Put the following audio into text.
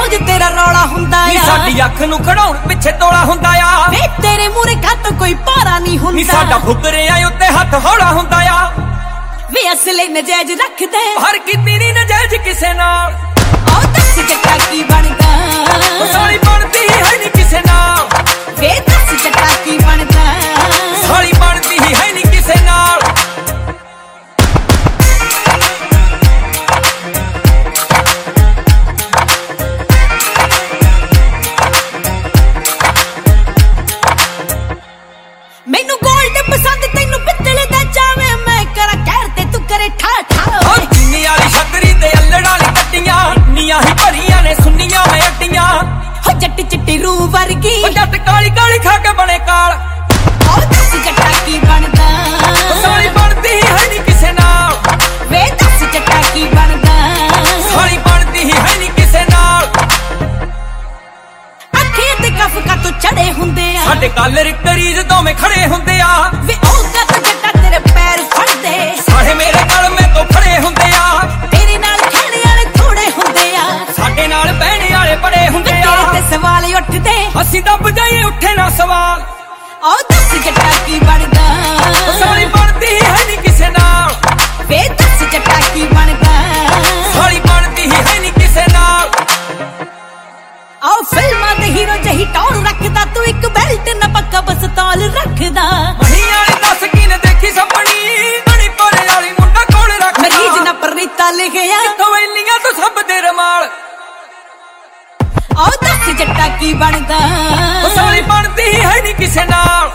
ਰੋਜ਼ ਤੇਰਾ ਰੌਲਾ ਹੁੰਦਾ ਆ। ਸਾਡੀ ਅੱਖ ਨੂੰ ਖੜਾਉਣ ਪਿੱਛੇ ਤੋਲਾ ਹੁੰਦਾ ਆ। ਵੇ ਤੇਰੇ ਮੂਹਰੇ ਘੱਟ ਕੋਈ ਭਾਰਾ ਨਹੀਂ ਹੁੰਦਾ। ਸਾਡਾ ਫੁਕਰਿਆਂ ਉੱਤੇ ਹੱਥ ਹੌਲਾ ਹੁੰਦਾ ਆ। ਵੇ ਅਸਲੇ ਨਜਾਇਜ਼ ਰੱਖਦੇ ਹਰ ਕੀਤੀ ਨੀ ਨਜਾਇਜ਼ ਕਿਸੇ ਨਾਲ। ਆਹ ਦੱਸ ਜੱਟਾ ਕੀ ਬਣਦਾ। ਸਾਲੀ ਬਣਦੀ ਹੈ ਨੀ ਕਿਸੇ ਨਾਲ। ਵੇ ਦੱਸ ਜੱਟਾ ਕੀ ਬਣਦਾ। ਸਾਲੀ ਬਣਦੀ ਹੈ ਨੀ ਕਿਸੇ ਨਾਲ। ਮੈਨੂੰ ਗੋਲਡ ਪਸੰਦ ਤੈਨੂੰ ਪਿੱਤਲ ਦਾ ਚਾਵੇ। ਮੈਂ ਕਰਾਂ ਕਹਿਰ ਤੇ ਤੂੰ ਕਰੇ ਠਾ ਠਾ। ਚੀਨੀ ਵਾਲੀ ਛਤਰੀ ਤੇ ਅੱਲੜਾਂ ਵਾਲੀ ਕੱਟੀਆਂ ਨੀਆਂ ਹੀ ਭਰੀਆਂ ਨੇ ਸੁੰਨੀਆਂ ਮੈਂ ਅੱਡੀਆਂ। ਹੋ ਜੱਟ ਚਿੱਟੀ ਰੂਹ ਵਰਗੀ ਜੱਟ ਕਾਲੀ ਕਾਲੀ ਖਾ ਕੇ ਬਣੇ ਕਾਲ। ਆਹ ਦੱਸ ਜੱਟਾ ਕੀ ਬਣਦਾ। ਸਾਲੀ ਬਣਦੀ ਹੈ ਨੀ ਕਿਸੇ ਨਾਲ। ਵੇ ਦੱਸ ਜੱਟਾ ਕੀ ਬਣਦਾ। ਸਾਲੀ ਬਣਦੀ ਹੈ ਨੀ ਕਿਸੇ ਨਾਲ। ਅੱਖੇ ਤੇ ਕਫਕਾ ਤੋਂ ਚੜੇ ਹੁੰਦੇ ਆ। ਸਾਡੇ ਕਾਲਰ ਕਰੀਜ਼ ਦੋਵੇਂ ਖੜੇ ਹੁੰਦੇ ਆ। ਵੇ ਉਹ ਕੱਟ ਜੱਟਾ ਤੇਰੇ ਪੈਰ ਫੜਦੇ। ਸਾਰੇ ਮੇਰੇ ਕਲਮੇ ਤੋਂ ਖੜੇ ਹੁੰਦੇ ਆ। ਤੇਰੇ ਨਾਲ ਖੇਡਣ ਵਾਲੇ ਥੋੜੇ ਹੁੰਦੇ ਆ। ਸਾਡੇ ਨਾਲ ਬਹਿਣੇ ਵਾਲੇ ਬੜੇ ਹੁੰਦੇ ਆ। ਤੇਰੇ ਤੇ ਸਵਾਲ ਉੱਠਦੇ ਅਸੀਂ ਦੱਬ ਜਾਈਏ ਉੱਠੇ ਨਾ ਸਵਾਲ। ਆਹ ਦੱਸ ਜੱਟਾ ਕੀ ਬਣਦਾ। ਸਾਲੀ ਬਣਦੀ ਹੈ ਨੀ ਕਿਸੇ ਨਾਲ। ਵੇ ਦੱਸ ਜੱਟਾ ਕੀ ਬਣਦਾ। ਸਾਲੀ ਬਣਦੀ ਹੈ ਨੀ ਕਿਸੇ ਨਾਲ। ਆਹ ਫਿਲਮਾਂ ਦੇ ਹੀਰੋ ਜਹੀ ਟੌਰ ਰੱਖਦਾ ਤੂੰ। ਇੱਕ ਬੈਲਟ ਨਾ ਪੱਕਾ ਬਸਤੌਲ ਰੱਖਦਾ। ਮਹੀ ਵਾਲੀ ਦੱਸ ਕਿਨੇ ਦੇਖੀ ਸਪਣੀ। ਬਣੀ ਪਰੇ ਵਾਲੀ ਮੁੰਡਾ ਕੋਲ ਰੱਖਦਾ। ਮਰੀਜ਼ ਨਾ ਪਰੀਤਾ ਲਿਖਿਆ ਤਵੈਲੀਆਂ ਤੋਂ ਸਭ ਦੇ ਰਮਾਲ। ਆਹ ਦੱਸ ਜੱਟਾ ਕੀ ਬਣਦਾ। ਸਾਲੀ ਬਣਦੀ ਹੈ ਨੀ ਕਿਸੇ ਨਾਲ।